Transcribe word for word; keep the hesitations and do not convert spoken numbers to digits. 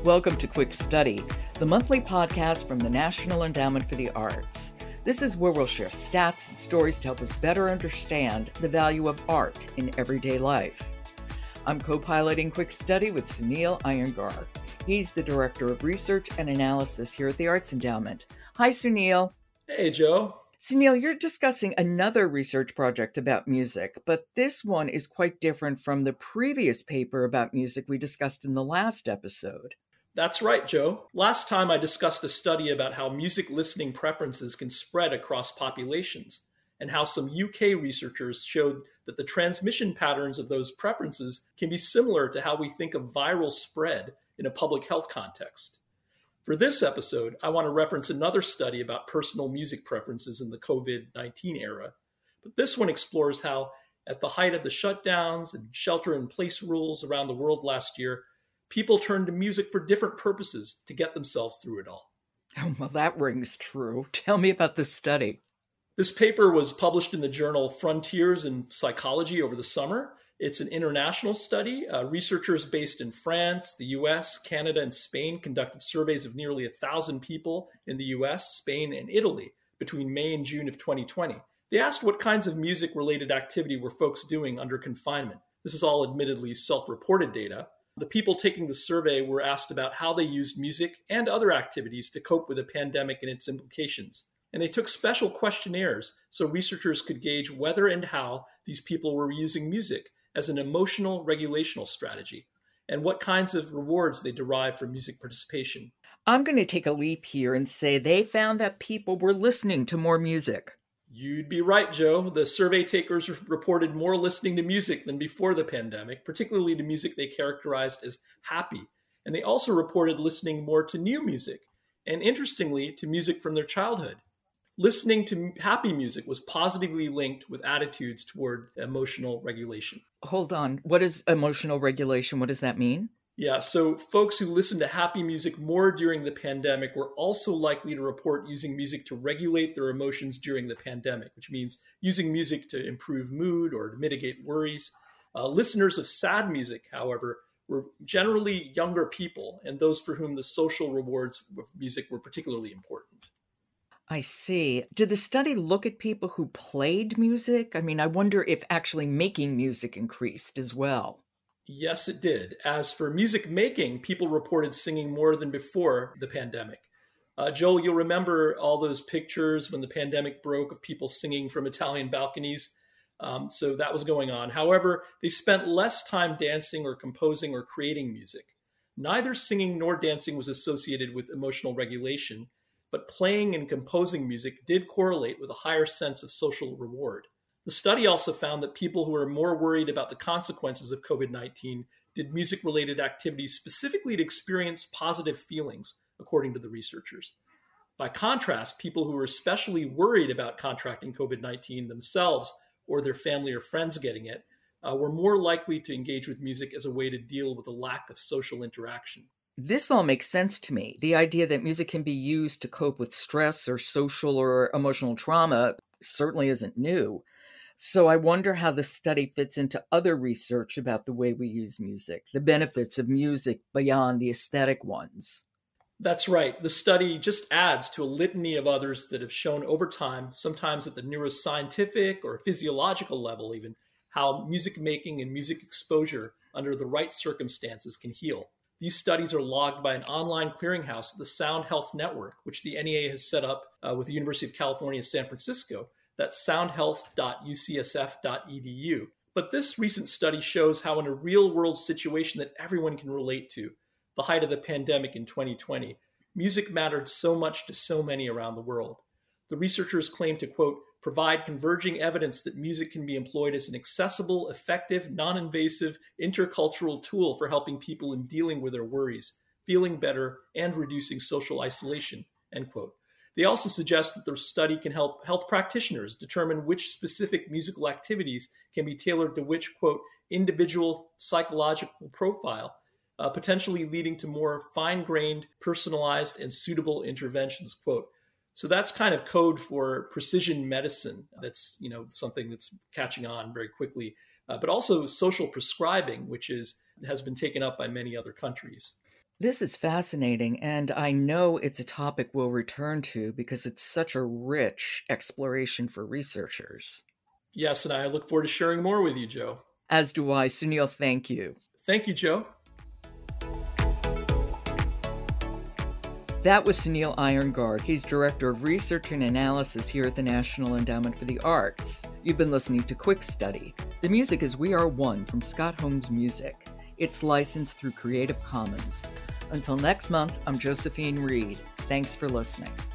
Welcome to Quick Study, the monthly podcast from the National Endowment for the Arts. This is where we'll share stats and stories to help us better understand the value of art in everyday life. I'm co-piloting Quick Study with Sunil Iyengar. He's the Director of Research and Analysis here at the Arts Endowment. Hi, Sunil. Hey, Joe. Sunil, you're discussing another research project about music, but this one is quite different from the previous paper about music we discussed in the last episode. That's right, Joe. Last time I discussed a study about how music listening preferences can spread across populations, and how some U K researchers showed that the transmission patterns of those preferences can be similar to how we think of viral spread in a public health context. For this episode, I want to reference another study about personal music preferences in the covid nineteen era, but this one explores how, at the height of the shutdowns and shelter-in-place rules around the world last year, people turned to music for different purposes to get themselves through it all. Oh, well, that rings true. Tell me about this study. This paper was published in the journal Frontiers in Psychology over the summer. It's an international study. Uh, researchers based in France, the U S, Canada, and Spain conducted surveys of nearly a thousand people in the U S, Spain, and Italy between May and June of twenty twenty. They asked what kinds of music-related activity were folks doing under confinement. This is all admittedly self-reported data. The people taking the survey were asked about how they used music and other activities to cope with the pandemic and its implications. And they took special questionnaires so researchers could gauge whether and how these people were using music as an emotional regulational strategy, and what kinds of rewards they derive from music participation. I'm going to take a leap here and say they found that people were listening to more music. You'd be right, Joe. The survey takers reported more listening to music than before the pandemic, particularly to music they characterized as happy. And they also reported listening more to new music, and interestingly, to music from their childhood. Listening to happy music was positively linked with attitudes toward emotional regulation. Hold on. What is emotional regulation? What does that mean? Yeah, so folks who listened to happy music more during the pandemic were also likely to report using music to regulate their emotions during the pandemic, which means using music to improve mood or to mitigate worries. Uh, listeners of sad music, however, were generally younger people and those for whom the social rewards of music were particularly important. I see. Did the study look at people who played music? I mean, I wonder if actually making music increased as well. Yes, it did. As for music making, people reported singing more than before the pandemic. Uh, Joel, you'll remember all those pictures when the pandemic broke of people singing from Italian balconies. Um, so that was going on. However, they spent less time dancing or composing or creating music. Neither singing nor dancing was associated with emotional regulation, but playing and composing music did correlate with a higher sense of social reward. The study also found that people who are more worried about the consequences of covid nineteen did music-related activities specifically to experience positive feelings, according to the researchers. By contrast, people who were especially worried about contracting covid nineteen themselves or their family or friends getting it uh, were more likely to engage with music as a way to deal with a lack of social interaction. This all makes sense to me. The idea that music can be used to cope with stress or social or emotional trauma certainly isn't new. So I wonder how the study fits into other research about the way we use music, the benefits of music beyond the aesthetic ones. That's right. The study just adds to a litany of others that have shown over time, sometimes at the neuroscientific or physiological level even, how music making and music exposure under the right circumstances can heal. These studies are logged by an online clearinghouse, the Sound Health Network, which the N E A has set up uh, with the University of California, San Francisco. That's sound health dot u c s f dot e d u. But this recent study shows how in a real-world situation that everyone can relate to, the height of the pandemic in twenty twenty, music mattered so much to so many around the world. The researchers claim to, quote, provide converging evidence that music can be employed as an accessible, effective, non-invasive, intercultural tool for helping people in dealing with their worries, feeling better, and reducing social isolation, end quote. They also suggest that the study can help health practitioners determine which specific musical activities can be tailored to which, quote, individual psychological profile, uh, potentially leading to more fine-grained, personalized, and suitable interventions, quote. So that's kind of code for precision medicine. That's, you know, something that's catching on very quickly, uh, but also social prescribing, which is has been taken up by many other countries. This is fascinating, and I know it's a topic we'll return to because it's such a rich exploration for researchers. Yes, and I look forward to sharing more with you, Joe. As do I. Sunil, thank you. Thank you, Joe. That was Sunil Iyengar. He's Director of Research and Analysis here at the National Endowment for the Arts. You've been listening to Quick Study. The music is We Are One from Scott Holmes Music. It's licensed through Creative Commons. Until next month, I'm Josephine Reed. Thanks for listening.